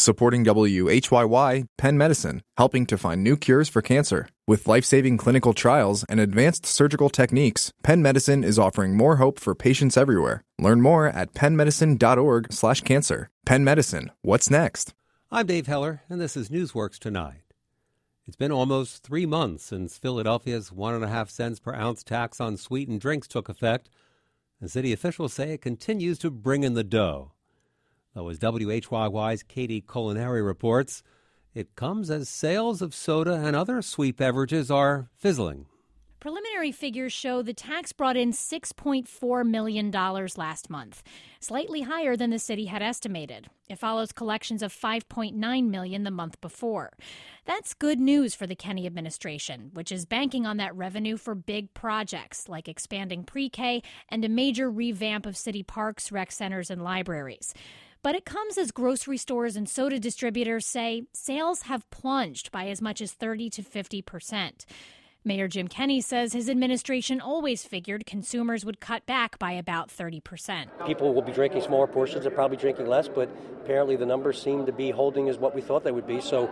Supporting WHYY, Penn Medicine, helping to find new cures for cancer. With life-saving clinical trials and advanced surgical techniques, Penn Medicine is offering more hope for patients everywhere. Learn more at pennmedicine.org/cancer. Penn Medicine, what's next? I'm Dave Heller, and this is Newsworks Tonight. It's been almost 3 months since Philadelphia's 1.5 cents per ounce tax on sweetened drinks took effect, and city officials say it continues to bring in the dough. Though as WHYY's Katie Culinary reports, it comes as sales of soda and other sweet beverages are fizzling. Preliminary figures show the tax brought in $6.4 million last month, slightly higher than the city had estimated. It follows collections of $5.9 million the month before. That's good news for the Kenney administration, which is banking on that revenue for big projects like expanding pre-K and a major revamp of city parks, rec centers, and libraries. But it comes as grocery stores and soda distributors say sales have plunged by as much as 30 to 50%. Mayor Jim Kenney says his administration always figured consumers would cut back by about 30%. People will be drinking smaller portions, they're probably drinking less, but apparently the numbers seem to be holding as what we thought they would be. So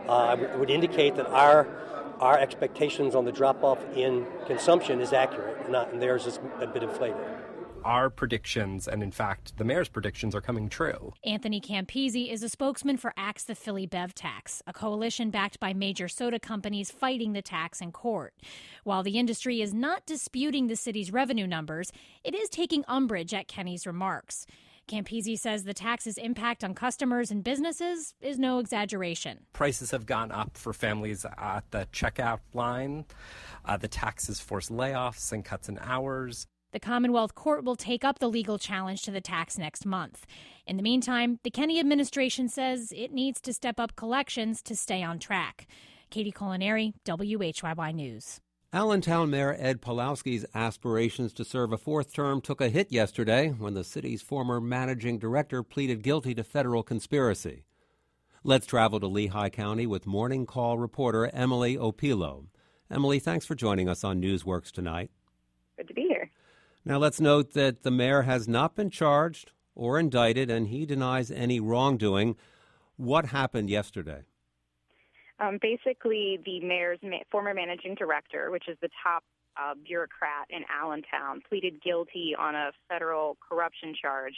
it would indicate that our expectations on the drop-off in consumption is accurate, and theirs is a bit inflated. Our predictions, and in fact, the mayor's predictions, are coming true. Anthony Campisi is a spokesman for Axe the Philly Bev Tax, a coalition backed by major soda companies fighting the tax in court. While the industry is not disputing the city's revenue numbers, it is taking umbrage at Kenney's remarks. Campisi says the tax's impact on customers and businesses is no exaggeration. Prices have gone up for families at the checkout line. The tax has forced layoffs and cuts in hours. The Commonwealth Court will take up the legal challenge to the tax next month. In the meantime, the Kenney administration says it needs to step up collections to stay on track. Katie Culinary, WHYY News. Allentown Mayor Ed Pawlowski's aspirations to serve a fourth term took a hit yesterday when the city's former managing director pleaded guilty to federal conspiracy. Let's travel to Lehigh County with Morning Call reporter Emily Opilo. Emily, thanks for joining us on Newsworks Tonight. Good to be here. Now, let's note that the mayor has not been charged or indicted, and he denies any wrongdoing. What happened yesterday? Basically, the mayor's former managing director, which is the top bureaucrat in Allentown, pleaded guilty on a federal corruption charge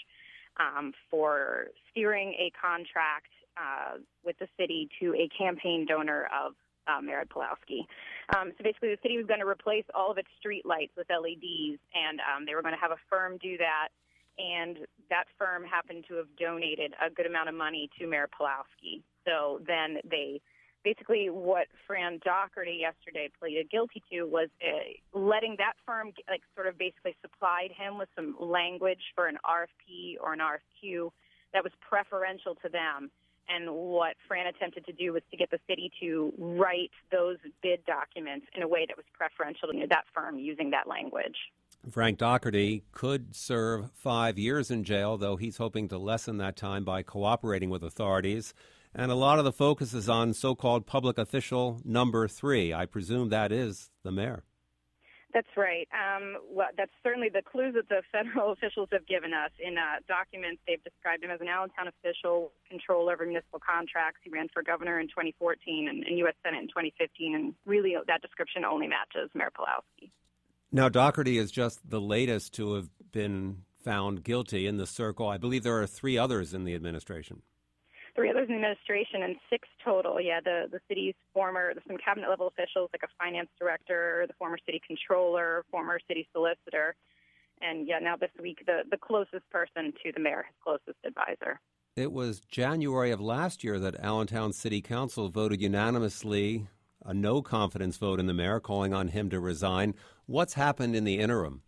for steering a contract with the city to a campaign donor of Mayor Pawlowski. So basically, the city was going to replace all of its street lights with LEDs, and they were going to have a firm do that. And that firm happened to have donated a good amount of money to Mayor Pawlowski. So then basically what Fran Doherty yesterday pleaded guilty to was letting that firm sort of basically supplied him with some language for an RFP or an RFQ that was preferential to them. And what Fran attempted to do was to get the city to write those bid documents in a way that was preferential to that firm using that language. Frank Doherty could serve 5 years in jail, though he's hoping to lessen that time by cooperating with authorities. And a lot of the focus is on so-called public official number 3. I presume that is the mayor. That's right. Well, that's certainly the clues that the federal officials have given us. In documents, they've described him as an Allentown official, control over municipal contracts. He ran for governor in 2014 and U.S. Senate in 2015, and really that description only matches Mayor Pawlowski. Now, Doherty is just the latest to have been found guilty in the circle. I believe there are 3 others in the administration. 3 others in the administration and 6 total. Yeah, the city's some cabinet-level officials like a finance director, the former city controller, former city solicitor, and now this week the closest person to the mayor, his closest advisor. It was January of last year that Allentown City Council voted unanimously a no-confidence vote in the mayor, calling on him to resign. What's happened in the interim?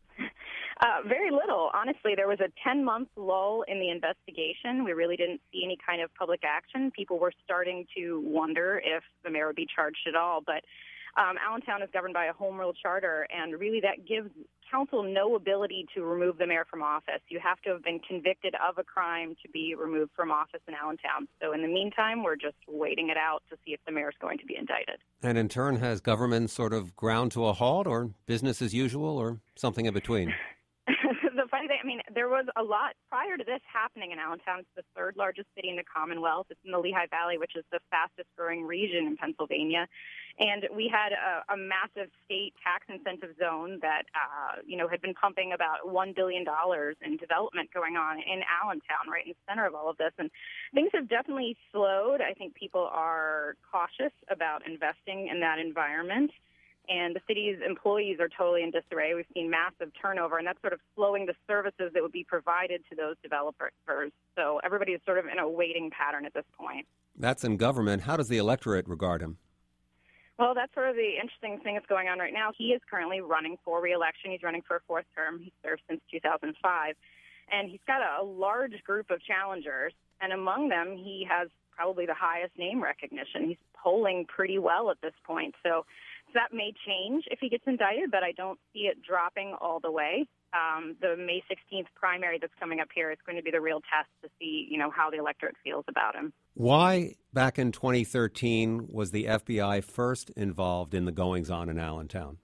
Very little. Honestly, there was a 10-month lull in the investigation. We really didn't see any kind of public action. People were starting to wonder if the mayor would be charged at all. But Allentown is governed by a home rule charter, and really that gives council no ability to remove the mayor from office. You have to have been convicted of a crime to be removed from office in Allentown. So in the meantime, we're just waiting it out to see if the mayor is going to be indicted. And in turn, has government sort of ground to a halt, or business as usual, or something in between? The funny there was a lot prior to this happening in Allentown. It's the third largest city in the Commonwealth. It's in the Lehigh Valley, which is the fastest growing region in Pennsylvania. And we had a massive state tax incentive zone that, had been pumping about $1 billion in development going on in Allentown, right in the center of all of this. And things have definitely slowed. I think people are cautious about investing in that environment. And the city's employees are totally in disarray. We've seen massive turnover, and that's sort of slowing the services that would be provided to those developers. So everybody is sort of in a waiting pattern at this point. That's in government. How does the electorate regard him? Well, that's sort of the interesting thing that's going on right now. He is currently running for re-election. He's running for a fourth term. He served since 2005. And he's got a large group of challengers, and among them, he has probably the highest name recognition. He's polling pretty well at this point. So that may change if he gets indicted, but I don't see it dropping all the way. The May 16th primary that's coming up here is going to be the real test to see, how the electorate feels about him. Why, back in 2013, was the FBI first involved in the goings-on in Allentown?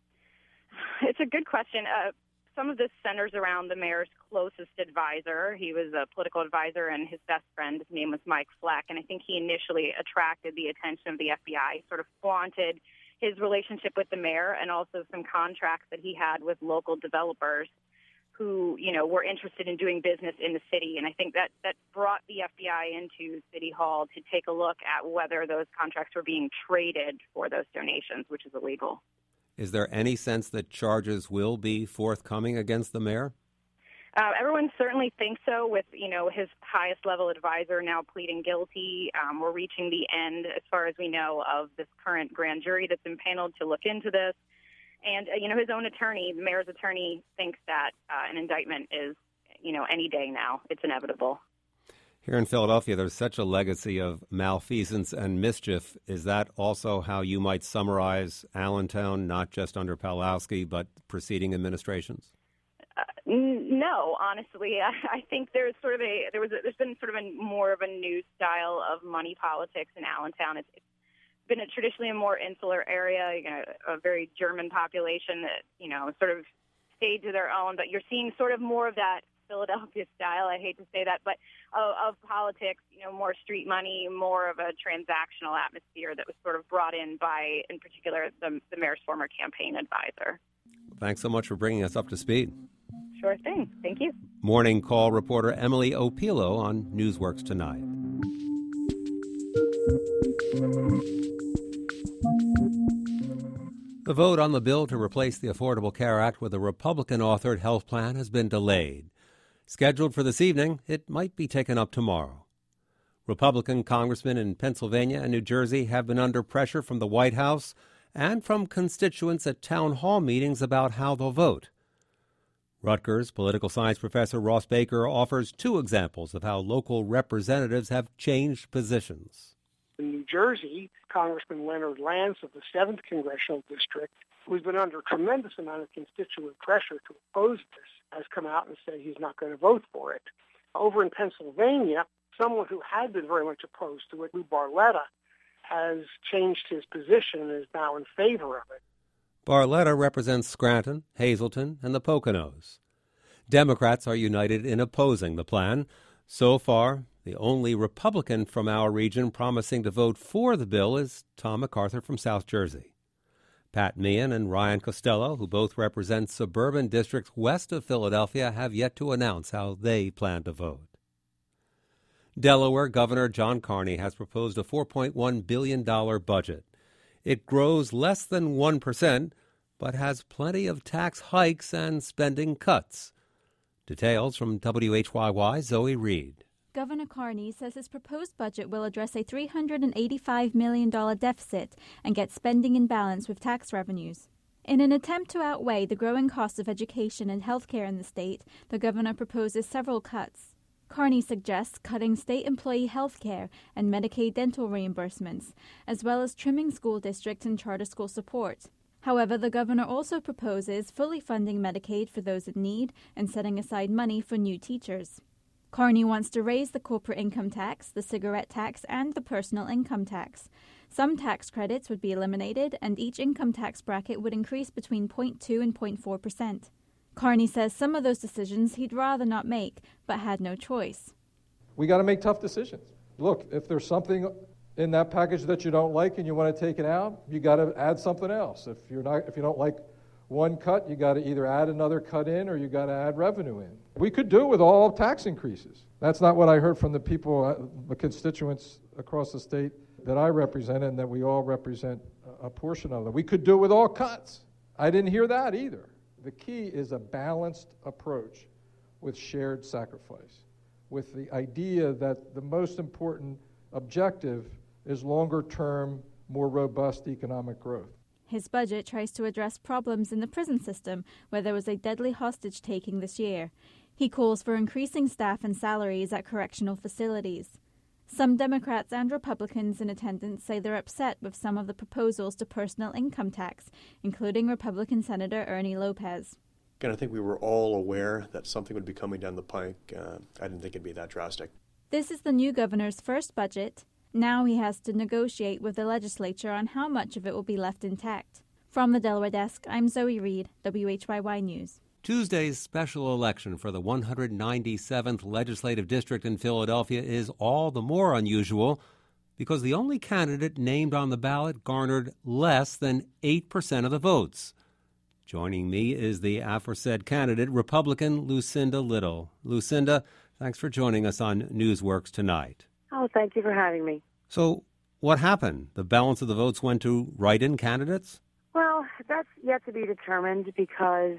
It's a good question. Some of this centers around the mayor's closest advisor. He was a political advisor, and his best friend, his name was Mike Fleck, and I think he initially attracted the attention of the FBI, sort of flaunted his relationship with the mayor and also some contracts that he had with local developers who, were interested in doing business in the city. And I think that brought the FBI into City Hall to take a look at whether those contracts were being traded for those donations, which is illegal. Is there any sense that charges will be forthcoming against the mayor? Everyone certainly thinks so, with, his highest level advisor now pleading guilty. We're reaching the end, as far as we know, of this current grand jury that's been paneled to look into this. And, his own attorney, the mayor's attorney, thinks that an indictment is, any day now. It's inevitable. Here in Philadelphia, there's such a legacy of malfeasance and mischief. Is that also how you might summarize Allentown, not just under Pawlowski, but preceding administrations? No, honestly, I think there's been sort of more of a new style of money politics in Allentown. It's been traditionally a more insular area, a very German population that, sort of stayed to their own. But you're seeing sort of more of that Philadelphia style, I hate to say that, but of politics, more street money, more of a transactional atmosphere that was sort of brought in by, in particular, the mayor's former campaign advisor. Thanks so much for bringing us up to speed. Sure thing. Thank you. Morning Call reporter Emily Opilo on Newsworks Tonight. The vote on the bill to replace the Affordable Care Act with a Republican-authored health plan has been delayed. Scheduled for this evening, it might be taken up tomorrow. Republican congressmen in Pennsylvania and New Jersey have been under pressure from the White House and from constituents at town hall meetings about how they'll vote. Rutgers political science professor Ross Baker offers two examples of how local representatives have changed positions. In New Jersey, Congressman Leonard Lance of the 7th Congressional District, who's been under a tremendous amount of constituent pressure to oppose this, has come out and said he's not going to vote for it. Over in Pennsylvania, someone who had been very much opposed to it, Lou Barletta, has changed his position and is now in favor of it. Barletta represents Scranton, Hazleton, and the Poconos. Democrats are united in opposing the plan. So far, the only Republican from our region promising to vote for the bill is Tom MacArthur from South Jersey. Pat Meehan and Ryan Costello, who both represent suburban districts west of Philadelphia, have yet to announce how they plan to vote. Delaware Governor John Carney has proposed a $4.1 billion budget. It grows less than 1%, but has plenty of tax hikes and spending cuts. Details from WHYY, Zoe Reed. Governor Carney says his proposed budget will address a $385 million deficit and get spending in balance with tax revenues. In an attempt to outweigh the growing costs of education and health care in the state, the governor proposes several cuts. Carney suggests cutting state employee health care and Medicaid dental reimbursements, as well as trimming school district and charter school support. However, the governor also proposes fully funding Medicaid for those in need and setting aside money for new teachers. Carney wants to raise the corporate income tax, the cigarette tax, and the personal income tax. Some tax credits would be eliminated, and each income tax bracket would increase between 0.2 and 0.4%. Carney says some of those decisions he'd rather not make, but had no choice. We got to make tough decisions. Look, if there's something in that package that you don't like and you want to take it out, you got to add something else. If you don't like one cut, you got to either add another cut in or you got to add revenue in. We could do it with all tax increases. That's not what I heard from the people, the constituents across the state that I represent and that we all represent a portion of them. We could do it with all cuts. I didn't hear that either. The key is a balanced approach with shared sacrifice, with the idea that the most important objective is longer-term, more robust economic growth. His budget tries to address problems in the prison system, where there was a deadly hostage-taking this year. He calls for increasing staff and salaries at correctional facilities. Some Democrats and Republicans in attendance say they're upset with some of the proposals to personal income tax, including Republican Senator Ernie Lopez. And I think we were all aware that something would be coming down the pike. I didn't think it'd be that drastic. This is the new governor's first budget. Now he has to negotiate with the legislature on how much of it will be left intact. From the Delaware desk, I'm Zoe Reed, WHYY News. Tuesday's special election for the 197th Legislative District in Philadelphia is all the more unusual because the only candidate named on the ballot garnered less than 8% of the votes. Joining me is the aforesaid candidate, Republican Lucinda Little. Lucinda, thanks for joining us on Newsworks tonight. Oh, thank you for having me. So what happened? The balance of the votes went to write-in candidates? Well, that's yet to be determined because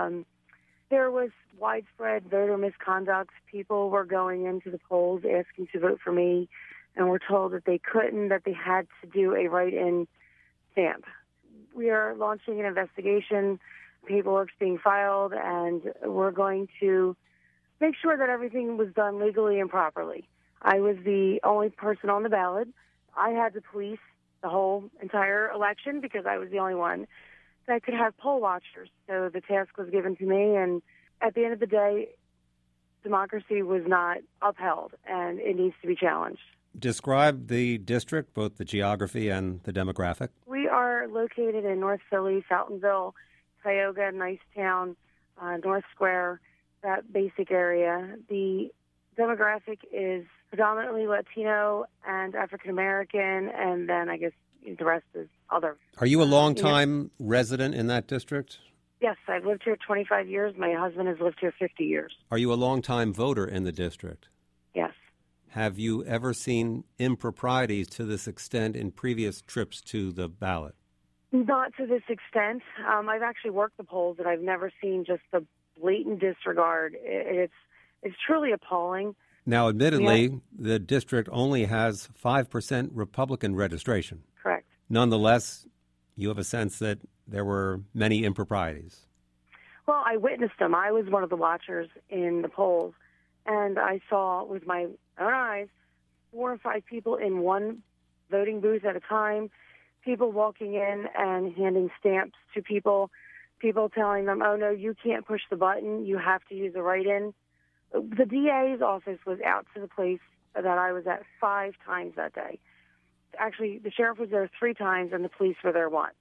there was widespread voter misconduct. People were going into the polls asking to vote for me and were told that they couldn't, that they had to do a write-in stamp. We are launching an investigation. Paperwork's being filed, and we're going to make sure that everything was done legally and properly. I was the only person on the ballot. I had to police the whole entire election because I was the only one that could have poll watchers. So the task was given to me, and at the end of the day, democracy was not upheld, and it needs to be challenged. Describe the district, both the geography and the demographic. We are located in North Philly, Fountainville, Tioga, Nicetown, North Square, that basic area. The demographic is predominantly Latino and African American, and then I guess the rest is other. Are you a long-time resident in that district? Yes, I've lived here 25 years. My husband has lived here 50 years. Are you a long-time voter in the district? Yes. Have you ever seen improprieties to this extent in previous trips to the ballot? Not to this extent. I've actually worked the polls, and I've never seen just the blatant disregard. It's truly appalling. Now, admittedly, the district only has 5% Republican registration. Correct. Nonetheless, you have a sense that there were many improprieties. Well, I witnessed them. I was one of the watchers in the polls, and I saw with my own eyes 4 or 5 people in one voting booth at a time, people walking in and handing stamps to people telling them, oh, no, you can't push the button. You have to use a write-in. The DA's office was out to the place that I was at 5 times that day. Actually, the sheriff was there 3 times, and the police were there once.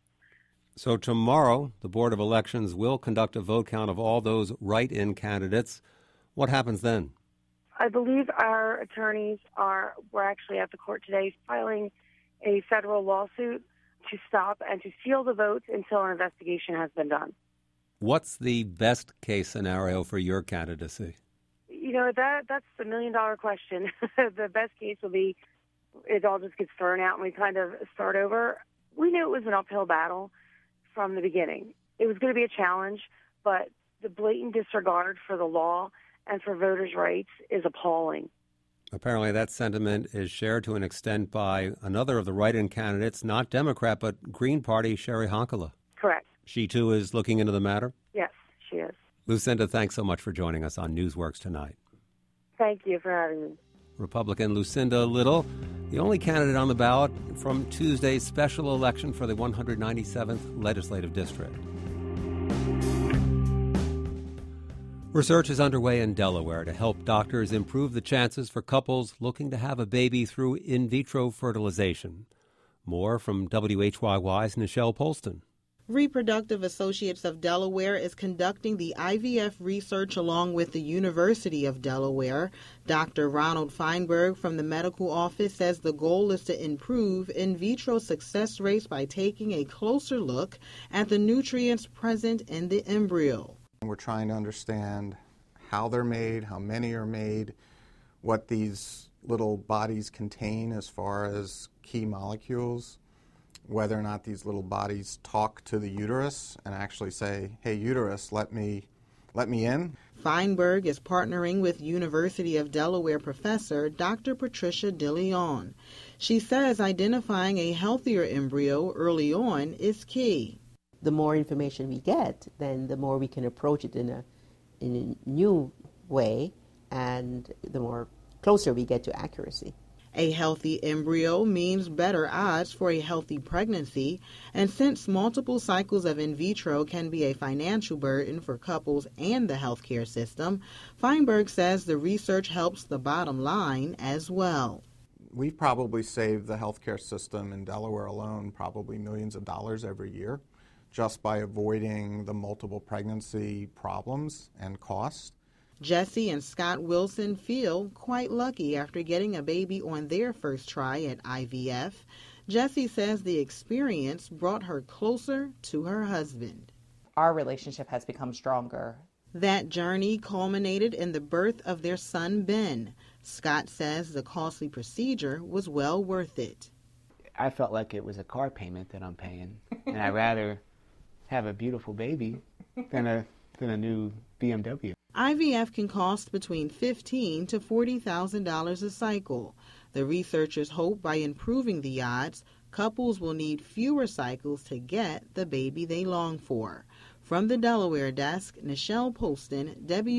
So tomorrow, the Board of Elections will conduct a vote count of all those write-in candidates. What happens then? I believe our attorneys were actually at the court today filing a federal lawsuit to stop and to seal the votes until an investigation has been done. What's the best case scenario for your candidacy? You know, that's the $1 million question. The best case will be it all just gets thrown out and we kind of start over. We knew it was an uphill battle from the beginning. It was going to be a challenge, but the blatant disregard for the law and for voters' rights is appalling. Apparently that sentiment is shared to an extent by another of the write-in candidates, not Democrat, but Green Party, Sherry Honkala. Correct. She, too, is looking into the matter? Yes, she is. Lucinda, thanks so much for joining us on Newsworks tonight. Thank you for having me. Republican Lucinda Little, the only candidate on the ballot from Tuesday's special election for the 197th Legislative District. Research is underway in Delaware to help doctors improve the chances for couples looking to have a baby through in vitro fertilization. More from WHYY's Nichelle Polston. Reproductive Associates of Delaware is conducting the IVF research along with the University of Delaware. Dr. Ronald Feinberg from the medical office says the goal is to improve in vitro success rates by taking a closer look at the nutrients present in the embryo. We're trying to understand how they're made, how many are made, what these little bodies contain as far as key molecules, whether or not these little bodies talk to the uterus and actually say, hey, uterus, let me in. Feinberg is partnering with University of Delaware professor Dr. Patricia DeLeon. She says identifying a healthier embryo early on is key. The more information we get, then the more we can approach it in a new way, and the more closer we get to accuracy. A healthy embryo means better odds for a healthy pregnancy, and since multiple cycles of in vitro can be a financial burden for couples and the healthcare system, Feinberg says the research helps the bottom line as well. We've probably saved the healthcare system in Delaware alone probably millions of dollars every year just by avoiding the multiple pregnancy problems and costs. Jesse and Scott Wilson feel quite lucky after getting a baby on their first try at IVF. Jesse says the experience brought her closer to her husband. Our relationship has become stronger. That journey culminated in the birth of their son, Ben. Scott says the costly procedure was well worth it. I felt like it was a car payment that I'm paying, and I'd rather have a beautiful baby than a new BMW. IVF can cost between $15,000 to $40,000 a cycle. The researchers hope by improving the odds, couples will need fewer cycles to get the baby they long for. From the Delaware desk, Nichelle Poston,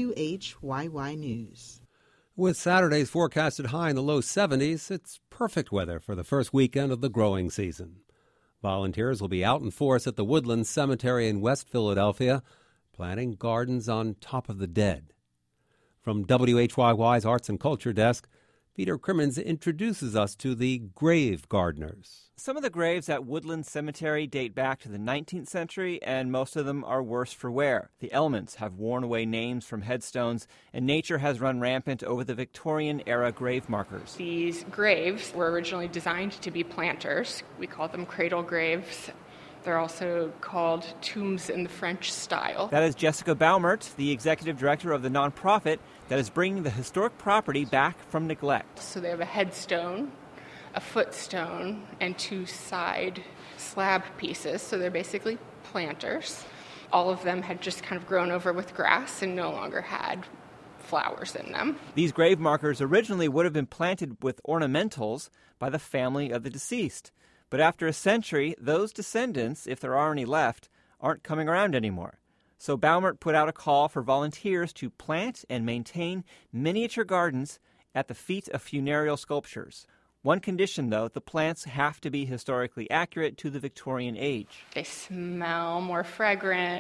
WHYY News. With Saturday's forecasted high in the low 70s, it's perfect weather for the first weekend of the growing season. Volunteers will be out in force at the Woodland Cemetery in West Philadelphia, planting gardens on top of the dead. From WHYY's Arts and Culture Desk, Peter Crimmins introduces us to the grave gardeners. Some of the graves at Woodland Cemetery date back to the 19th century, and most of them are worse for wear. The elements have worn away names from headstones, and nature has run rampant over the Victorian-era grave markers. These graves were originally designed to be planters. We call them cradle graves. They're also called tombs in the French style. That is Jessica Baumert, the executive director of the nonprofit that is bringing the historic property back from neglect. So they have a headstone, a footstone, and two side slab pieces. So they're basically planters. All of them had just kind of grown over with grass and no longer had flowers in them. These grave markers originally would have been planted with ornamentals by the family of the deceased. But after a century, those descendants, if there are any left, aren't coming around anymore. So Baumert put out a call for volunteers to plant and maintain miniature gardens at the feet of funereal sculptures. One condition, though, the plants have to be historically accurate to the Victorian age. They smell more fragrant.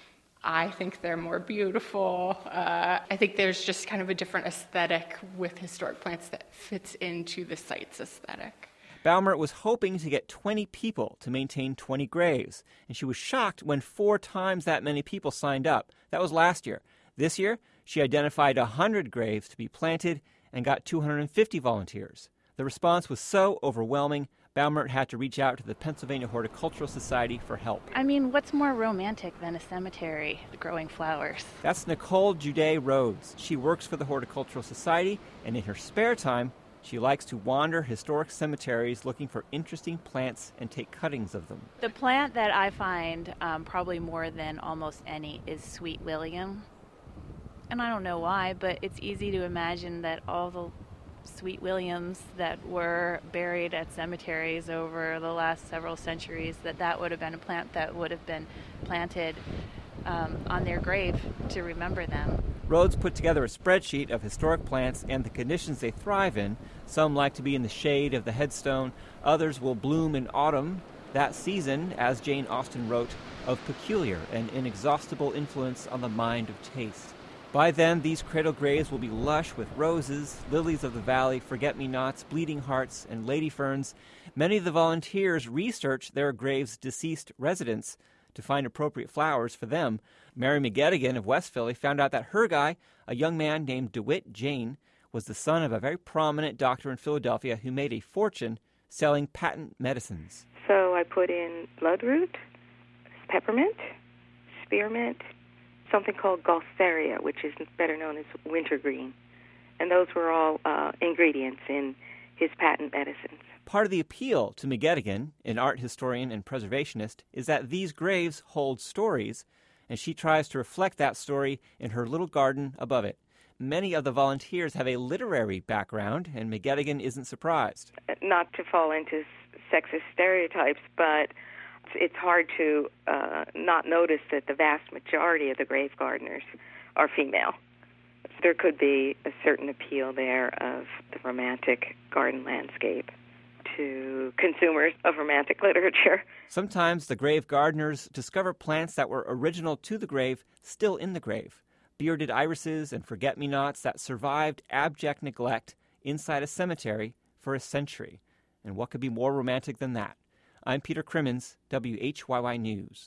I think they're more beautiful. I think there's just kind of a different aesthetic with historic plants that fits into the site's aesthetic. Baumert was hoping to get 20 people to maintain 20 graves, and she was shocked when 4 times that many people signed up. That was last year. This year, she identified 100 graves to be planted and got 250 volunteers. The response was so overwhelming, Baumert had to reach out to the Pennsylvania Horticultural Society for help. I mean, what's more romantic than a cemetery growing flowers? That's Nicole Jude Rhodes. She works for the Horticultural Society, and in her spare time, she likes to wander historic cemeteries looking for interesting plants and take cuttings of them. The plant that I find probably more than almost any is Sweet William. And I don't know why, but it's easy to imagine that all the Sweet Williams that were buried at cemeteries over the last several centuries, that would have been a plant that would have been planted on their grave to remember them. Rhodes put together a spreadsheet of historic plants and the conditions they thrive in. Some like to be in the shade of the headstone. Others will bloom in autumn. That season, as Jane Austen wrote, of peculiar and inexhaustible influence on the mind of taste. By then, these cradle graves will be lush with roses, lilies of the valley, forget-me-nots, bleeding hearts, and lady ferns. Many of the volunteers research their graves' deceased residents to find appropriate flowers for them. Mary McGettigan of West Philly found out that her guy, a young man named DeWitt Jane, was the son of a very prominent doctor in Philadelphia who made a fortune selling patent medicines. So I put in bloodroot, peppermint, spearmint, something called Gaultheria, which is better known as wintergreen. And those were all ingredients in his patent medicines. Part of the appeal to McGettigan, an art historian and preservationist, is that these graves hold stories, and she tries to reflect that story in her little garden above it. Many of the volunteers have a literary background, and McGettigan isn't surprised. Not to fall into sexist stereotypes, but it's hard to not notice that the vast majority of the grave gardeners are female. There could be a certain appeal there of the romantic garden landscape to consumers of romantic literature. Sometimes the grave gardeners discover plants that were original to the grave still in the grave. Bearded irises and forget-me-nots that survived abject neglect inside a cemetery for a century. And what could be more romantic than that? I'm Peter Crimmins, WHYY News.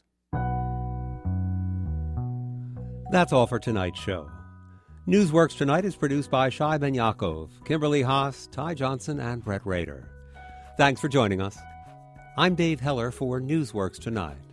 That's all for tonight's show. Newsworks Tonight is produced by Shai Ben Yaakov, Kimberly Haas, Ty Johnson, and Brett Rader. Thanks for joining us. I'm Dave Heller for Newsworks Tonight.